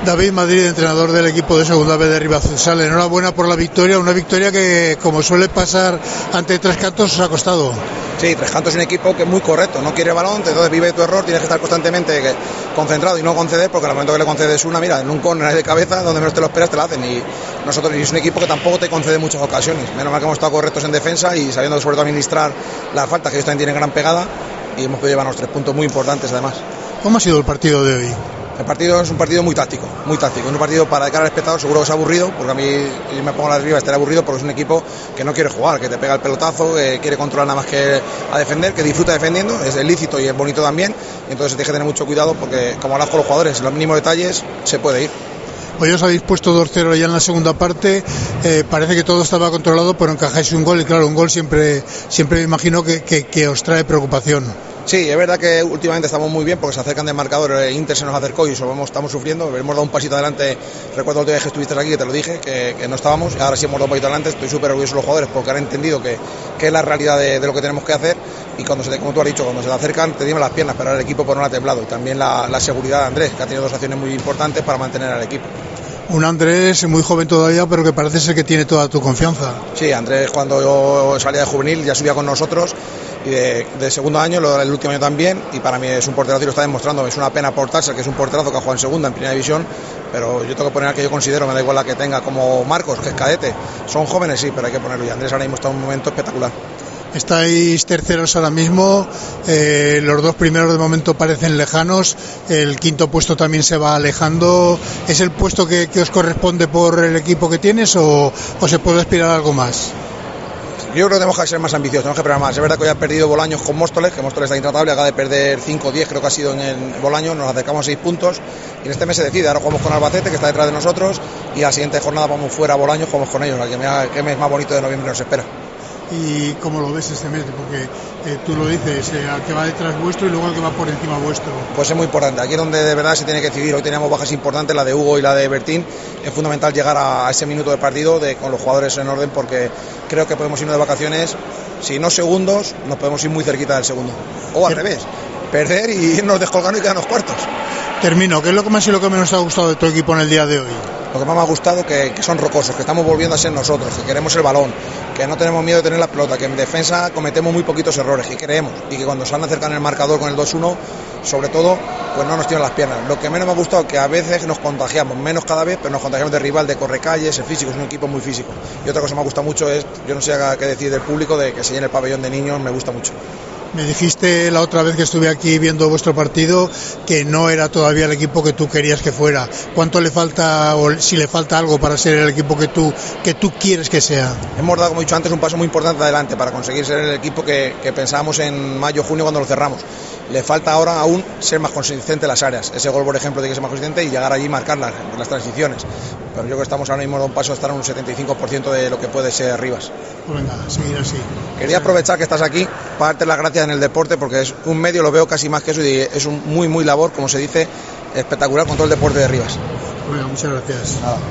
David Madrid, entrenador del equipo de segunda B de Rivas Futsal, enhorabuena por la victoria, una victoria que, como suele pasar ante Tres Cantos, os ha costado. Sí, Tres Cantos es un equipo que es muy correcto, no quiere balón, entonces vive tu error, tienes que estar constantemente concentrado y no conceder, porque al momento que le concedes una, mira, en un córner de cabeza, donde menos te lo esperas te la hacen, y nosotros, y es un equipo que tampoco te concede muchas ocasiones, menos mal que hemos estado correctos en defensa y sabiendo sobre todo administrar las faltas, que ellos también tienen gran pegada, y hemos podido llevarnos 3 puntos muy importantes además. ¿Cómo ha sido el partido de hoy? El partido es un partido muy táctico, es un partido para de cara al espectador, seguro que es aburrido, porque a mí me pongo la arriba, estaré aburrido porque es un equipo que no quiere jugar, que te pega el pelotazo, que quiere controlar nada más que a defender, que disfruta defendiendo, es lícito y es bonito también, y entonces tienes que tener mucho cuidado porque como hablas con los jugadores, en los mínimos detalles se puede ir. Hoy os habéis puesto 2-0 ya en la segunda parte, parece que todo estaba controlado, pero encajáis un gol y claro, un gol siempre me imagino que os trae preocupación. Sí, es verdad que últimamente estamos muy bien porque se acercan del marcador, Inter se nos acercó y estamos sufriendo, hemos dado un pasito adelante, recuerdo el día que estuviste aquí que te lo dije, que no estábamos, y ahora sí hemos dado un pasito adelante, estoy súper orgulloso de los jugadores porque han entendido que es la realidad de lo que tenemos que hacer y como tú has dicho, cuando se te acercan te tiemblan las piernas, pero el equipo pues no le ha temblado y también la seguridad de Andrés, que ha tenido 2 acciones muy importantes para mantener al equipo. Un Andrés muy joven todavía, pero que parece ser que tiene toda tu confianza. Sí, Andrés cuando yo salía de juvenil ya subía con nosotros y de segundo año, el último año también, y para mí es un porterazo y lo está demostrando, es una pena portarse, que es un porterazo que ha jugado en segunda, en primera división, pero yo tengo que poner al que yo considero, me da igual la que tenga, como Marcos, que es cadete, son jóvenes sí, pero hay que ponerlo, y Andrés ahora mismo está en un momento espectacular. Estáis terceros ahora mismo, los 2 primeros de momento parecen lejanos, el 5.º puesto también se va alejando. ¿Es el puesto que os corresponde por el equipo que tienes o se puede aspirar a algo más? Yo creo que tenemos que ser más ambiciosos, tenemos que esperar más. Es verdad que hoy ha perdido Bolaños con Móstoles, que Móstoles está intratable, acaba de perder 5 o 10, creo que ha sido en el Bolaños, nos acercamos a 6 puntos y en este mes se decide. Ahora jugamos con Albacete, que está detrás de nosotros, y a la siguiente jornada vamos fuera a Bolaños, jugamos con ellos, que mes más bonito de noviembre nos espera. ¿Y cómo lo ves este mes? Porque tú lo dices, al que va detrás vuestro y luego al que va por encima vuestro. Pues es muy importante, aquí es donde de verdad se tiene que decidir. Hoy teníamos bajas importantes, la de Hugo y la de Bertín. Es fundamental llegar a ese minuto de partido con los jugadores en orden, porque creo que podemos irnos de vacaciones, si no segundos, nos podemos ir muy cerquita del segundo. O al revés, perder y irnos descolgando y quedarnos cuartos. Termino, ¿qué es lo que más y lo que menos te ha gustado de tu equipo en el día de hoy? Lo que más me ha gustado que son rocosos, que estamos volviendo a ser nosotros, que queremos el balón, que no tenemos miedo de tener la pelota, que en defensa cometemos muy poquitos errores, que creemos, y que cuando se han acercado en el marcador con el 2-1, sobre todo, pues no nos tiran las piernas. Lo que menos me ha gustado es que a veces nos contagiamos, menos cada vez, pero nos contagiamos de rival, de correcalles, el físico, es un equipo muy físico. Y otra cosa que me ha gustado mucho es, yo no sé qué decir del público, de que se llene el pabellón de niños, me gusta mucho. Me dijiste la otra vez que estuve aquí viendo vuestro partido que no era todavía el equipo que tú querías que fuera. ¿Cuánto le falta o si le falta algo para ser el equipo que tú quieres que sea? Hemos dado, como he dicho antes, un paso muy importante adelante para conseguir ser el equipo que pensábamos en mayo, junio cuando lo cerramos. Le falta ahora aún ser más consistente en las áreas. Ese gol, por ejemplo, tiene que ser más consistente y llegar allí y marcar las transiciones. Pero yo creo que estamos ahora mismo a un paso de estar en un 75% de lo que puede ser Rivas. Pues venga, seguir así. Quería aprovechar que estás aquí para darte las gracias en el deporte, porque es un medio, lo veo casi más que eso, y es un muy labor, como se dice, espectacular con todo el deporte de Rivas. Bueno, muchas gracias. Nada.